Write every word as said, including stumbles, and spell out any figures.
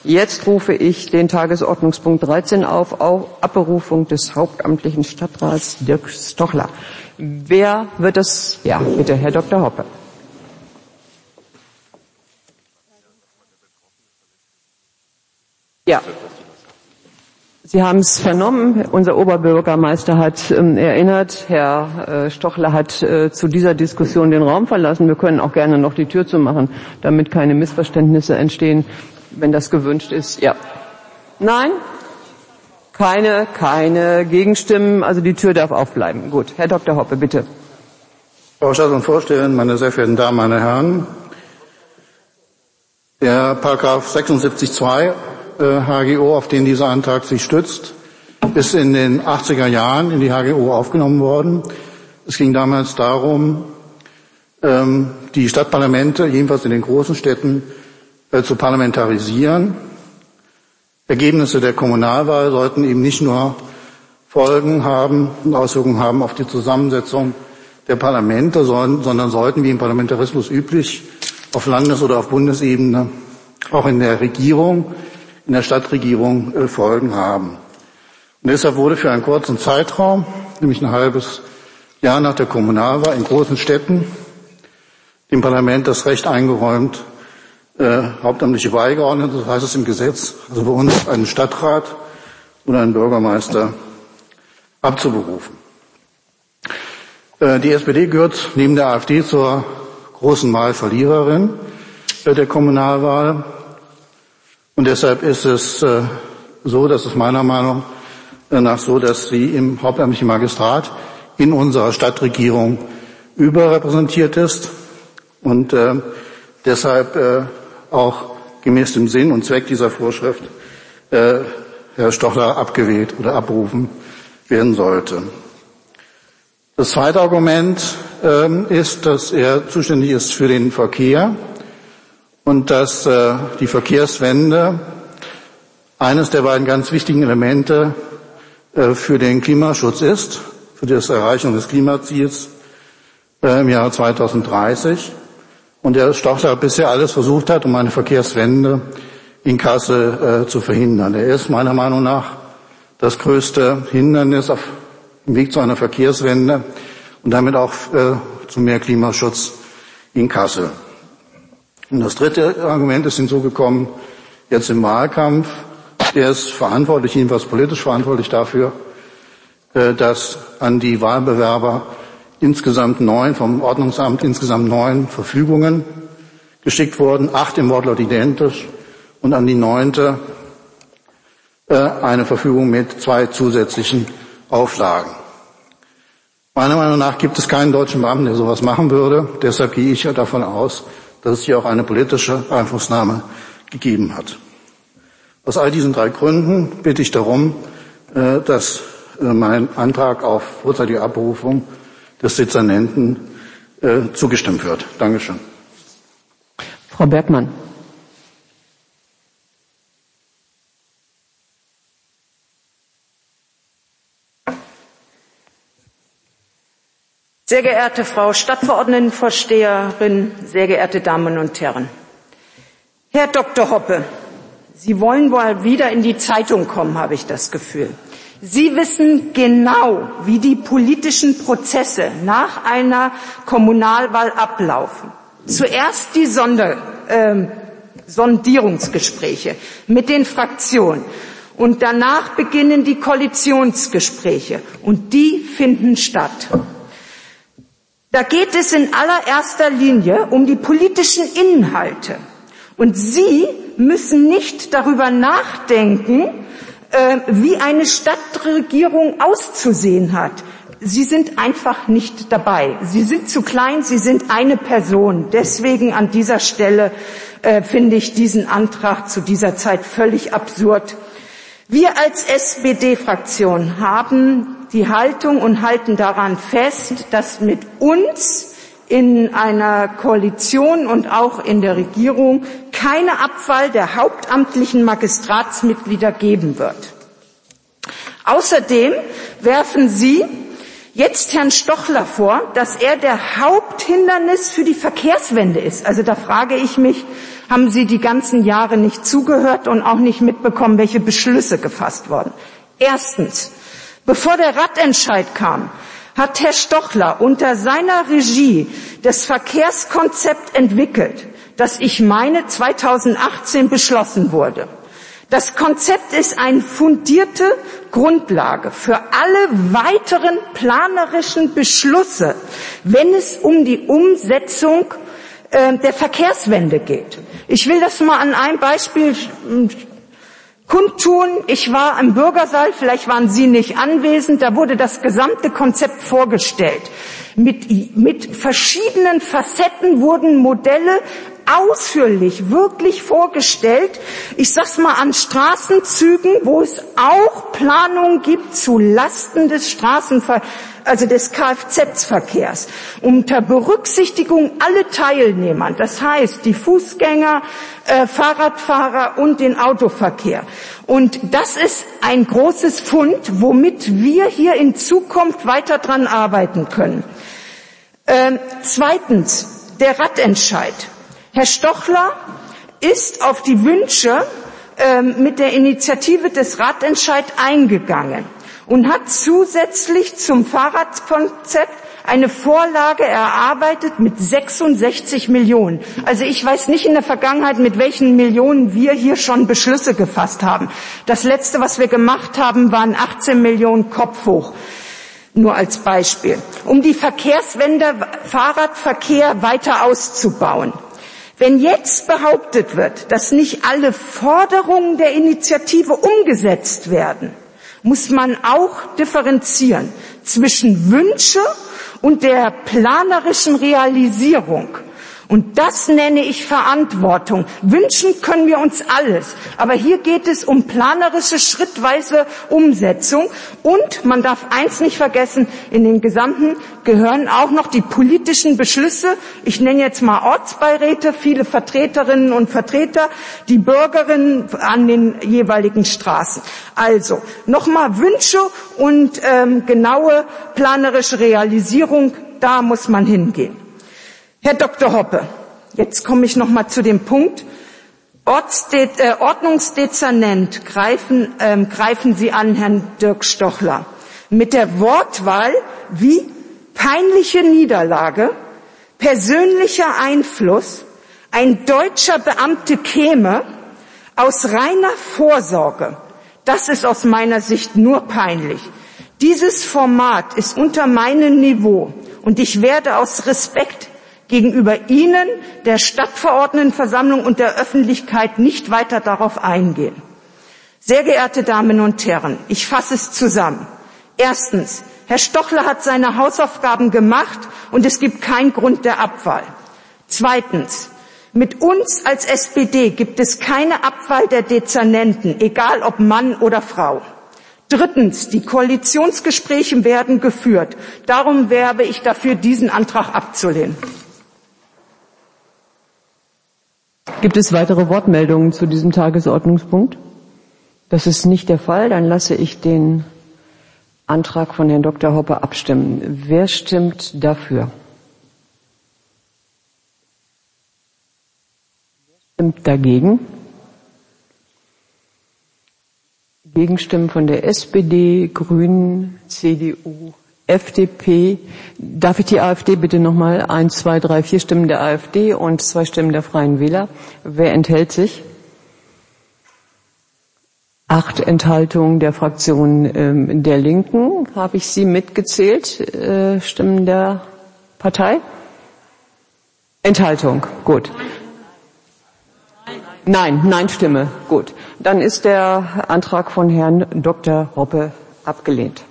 Jetzt rufe ich den Tagesordnungspunkt dreizehn auf, auf Abberufung des hauptamtlichen Stadtrats Dirk Stochler. Wer wird das? Ja, bitte, Herr Doktor Hoppe. Ja. Sie haben es vernommen, unser Oberbürgermeister hat ähm, erinnert, Herr äh, Stochler hat äh, zu dieser Diskussion den Raum verlassen. Wir können auch gerne noch die Tür zumachen, damit keine Missverständnisse entstehen, wenn das gewünscht ist. Ja. Nein? Keine, keine Gegenstimmen, also die Tür darf aufbleiben. Gut, Herr Doktor Hoppe, bitte. Frau Staats- und Vorsteherin, meine sehr verehrten Damen, meine Herren, der Paragraph sechsundsiebzig Absatz zwei H G O, auf den dieser Antrag sich stützt, ist in den achtziger Jahren in die H G O aufgenommen worden. Es ging damals darum, die Stadtparlamente, jedenfalls in den großen Städten, zu parlamentarisieren. Ergebnisse der Kommunalwahl sollten eben nicht nur Folgen haben und Auswirkungen haben auf die Zusammensetzung der Parlamente, sondern sollten, wie im Parlamentarismus üblich, auf Landes- oder auf Bundesebene auch in der Regierung, in der Stadtregierung äh, Folgen haben. Und deshalb wurde für einen kurzen Zeitraum, nämlich ein halbes Jahr nach der Kommunalwahl in großen Städten, dem Parlament das Recht eingeräumt, äh, hauptamtliche Beigeordnete, das heißt es im Gesetz, also bei uns einen Stadtrat oder einen Bürgermeister abzuberufen. Äh, die S P D gehört neben der AfD zur großen Wahlverliererin äh, der Kommunalwahl. Und deshalb ist es äh, so, dass es meiner Meinung nach so, dass sie im hauptamtlichen Magistrat in unserer Stadtregierung überrepräsentiert ist und äh, deshalb äh, auch gemäß dem Sinn und Zweck dieser Vorschrift äh, Herr Stochler abgewählt oder abberufen werden sollte. Das zweite Argument äh, ist, dass er zuständig ist für den Verkehr. Und dass äh, die Verkehrswende eines der beiden ganz wichtigen Elemente äh, für den Klimaschutz ist, für die Erreichung des Klimaziels äh, im Jahre zweitausenddreißig. Und der Stochler bisher alles versucht hat, um eine Verkehrswende in Kassel äh, zu verhindern. Er ist meiner Meinung nach das größte Hindernis auf dem Weg zu einer Verkehrswende und damit auch äh, zu mehr Klimaschutz in Kassel. Und das dritte Argument ist hinzugekommen, jetzt im Wahlkampf. Er ist verantwortlich, jedenfalls politisch verantwortlich dafür, dass an die Wahlbewerber insgesamt neun, vom Ordnungsamt insgesamt neun Verfügungen geschickt wurden, acht im Wortlaut identisch und an die neunte eine Verfügung mit zwei zusätzlichen Auflagen. Meiner Meinung nach gibt es keinen deutschen Beamten, der sowas machen würde. Deshalb gehe ich davon aus, dass es hier auch eine politische Einflussnahme gegeben hat. Aus all diesen drei Gründen bitte ich darum, dass mein Antrag auf vorzeitige Abberufung des Dezernenten zugestimmt wird. Dankeschön. Frau Bergmann. Sehr geehrte Frau Stadtverordnetenvorsteherin, sehr geehrte Damen und Herren. Herr Doktor Hoppe, Sie wollen wohl wieder in die Zeitung kommen, habe ich das Gefühl. Sie wissen genau, wie die politischen Prozesse nach einer Kommunalwahl ablaufen. Zuerst die Sonder, äh, Sondierungsgespräche mit den Fraktionen. Und danach beginnen die Koalitionsgespräche. Und die finden statt. Da geht es in allererster Linie um die politischen Inhalte. Und Sie müssen nicht darüber nachdenken, äh, wie eine Stadtregierung auszusehen hat. Sie sind einfach nicht dabei. Sie sind zu klein, Sie sind eine Person. Deswegen an dieser Stelle äh, finde ich diesen Antrag zu dieser Zeit völlig absurd. Wir als S P D-Fraktion haben die Haltung und halten daran fest, dass mit uns in einer Koalition und auch in der Regierung keine Abwahl der hauptamtlichen Magistratsmitglieder geben wird. Außerdem werfen Sie jetzt Herrn Stochler vor, dass er der Haupthindernis für die Verkehrswende ist. Also da frage ich mich, haben Sie die ganzen Jahre nicht zugehört und auch nicht mitbekommen, welche Beschlüsse gefasst wurden. Erstens, bevor der Radentscheid kam, hat Herr Stochler unter seiner Regie das Verkehrskonzept entwickelt, das ich meine zweitausendachtzehn beschlossen wurde. Das Konzept ist eine fundierte Grundlage für alle weiteren planerischen Beschlüsse, wenn es um die Umsetzung äh, der Verkehrswende geht. Ich will das mal an einem Beispiel kundtun. Ich war im Bürgersaal, vielleicht waren Sie nicht anwesend, da wurde das gesamte Konzept vorgestellt. Mit, mit verschiedenen Facetten wurden Modelle ausführlich, wirklich vorgestellt. Ich sag's mal an Straßenzügen, wo es auch Planungen gibt zu Lasten des Straßenver also des Kfz-Verkehrs, unter Berücksichtigung aller Teilnehmer, das heißt die Fußgänger, äh, Fahrradfahrer und den Autoverkehr. Und das ist ein großes Fund, womit wir hier in Zukunft weiter dran arbeiten können. Äh, zweitens, der Radentscheid. Herr Stochler ist auf die Wünsche äh, mit der Initiative des Radentscheid eingegangen und hat zusätzlich zum Fahrradkonzept eine Vorlage erarbeitet mit sechsundsechzig Millionen. Also ich weiß nicht in der Vergangenheit, mit welchen Millionen wir hier schon Beschlüsse gefasst haben. Das letzte, was wir gemacht haben, waren achtzehn Millionen Kopf hoch. Nur als Beispiel. Um die Verkehrswende Fahrradverkehr weiter auszubauen. Wenn jetzt behauptet wird, dass nicht alle Forderungen der Initiative umgesetzt werden, muss man auch differenzieren zwischen Wünsche und der planerischen Realisierung. Und das nenne ich Verantwortung. Wünschen können wir uns alles, aber hier geht es um planerische, schrittweise Umsetzung. Und man darf eins nicht vergessen, in den Gesamten gehören auch noch die politischen Beschlüsse. Ich nenne jetzt mal Ortsbeiräte, viele Vertreterinnen und Vertreter, die Bürgerinnen an den jeweiligen Straßen. Also nochmal Wünsche und ähm, genaue planerische Realisierung, da muss man hingehen. Herr Doktor Hoppe, jetzt komme ich noch mal zu dem Punkt. Ortsde- äh, Ordnungsdezernent greifen, ähm, greifen Sie an, Herrn Dirk Stochler, mit der Wortwahl wie peinliche Niederlage, persönlicher Einfluss, ein deutscher Beamte käme aus reiner Vorsorge. Das ist aus meiner Sicht nur peinlich. Dieses Format ist unter meinem Niveau und ich werde aus Respekt gegenüber Ihnen, der Stadtverordnetenversammlung und der Öffentlichkeit nicht weiter darauf eingehen. Sehr geehrte Damen und Herren, ich fasse es zusammen. Erstens, Herr Stochler hat seine Hausaufgaben gemacht und es gibt keinen Grund der Abwahl. Zweitens, mit uns als S P D gibt es keine Abwahl der Dezernenten, egal ob Mann oder Frau. Drittens, die Koalitionsgespräche werden geführt. Darum werbe ich dafür, diesen Antrag abzulehnen. Gibt es weitere Wortmeldungen zu diesem Tagesordnungspunkt? Das ist nicht der Fall. Dann lasse ich den Antrag von Herrn Doktor Hoppe abstimmen. Wer stimmt dafür? Wer stimmt dagegen? Gegenstimmen von der S P D, Grünen, C D U, F D P. Darf ich die AfD bitte nochmal? Eins, zwei, drei, vier Stimmen der AfD und zwei Stimmen der Freien Wähler. Wer enthält sich? Acht Enthaltungen der Fraktion ähm, der Linken. Habe ich Sie mitgezählt? Äh, Stimmen der Partei? Enthaltung. Gut. Nein, Nein-Stimme. Gut. Dann ist der Antrag von Herrn Doktor Hoppe abgelehnt.